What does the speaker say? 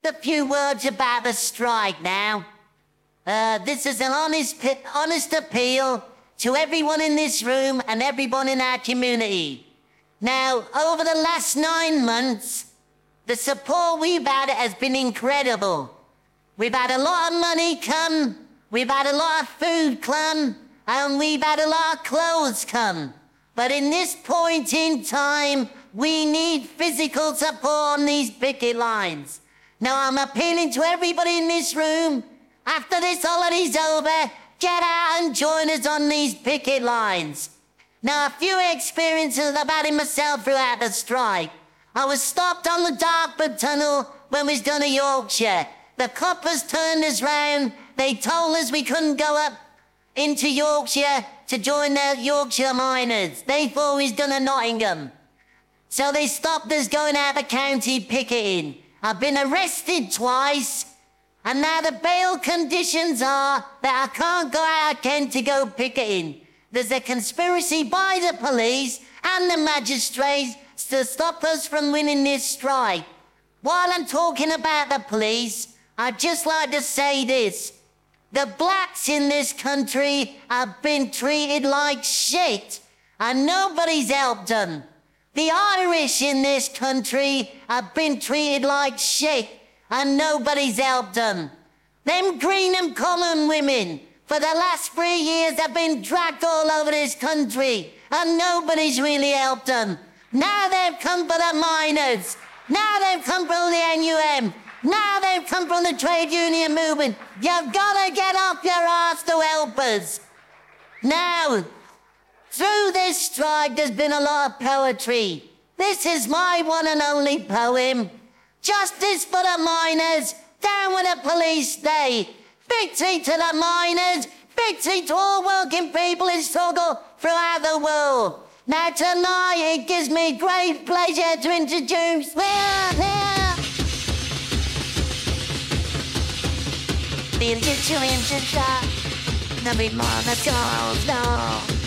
a few words about the strike now. This is an honest appeal to everyone in this room and everyone in our community. Now, over the last 9 months, the support we've had has been incredible. We've had a lot of money come, we've had a lot of food come, and we've had a lot of clothes come. But in this point in time, we need physical support on these picket lines. Now, I'm appealing to everybody in this room, after this holiday's over, get out and join us on these picket lines. Now, a few experiences I've had in myself throughout the strike. I was stopped on the Dartford Tunnel when we was going to Yorkshire. The coppers turned us round. They told us we couldn't go up into Yorkshire to join the Yorkshire miners. They thought we was going to Nottingham. So they stopped us going out the county picketing. I've been arrested twice, and now the bail conditions are that I can't go out again to go picketing. There's a conspiracy by the police and the magistrates to stop us from winning this strike. While I'm talking about the police, I'd just like to say this. The blacks in this country have been treated like shit, and nobody's helped them. The Irish in this country have been treated like shit, and nobody's helped them. Them Greenham Common women, for the last 3 years, have been dragged all over this country, and nobody's really helped them. Now they've come for the miners. Now they've come from the NUM. Now they've come from the trade union movement. You've got to get off your arse to help us. Now, through this strike, there's been a lot of poetry. This is my one and only poem. Justice for the miners, down with the police state. Victory to the miners, victory to all working people in struggle throughout the world. Now tonight it gives me great pleasure to introduce the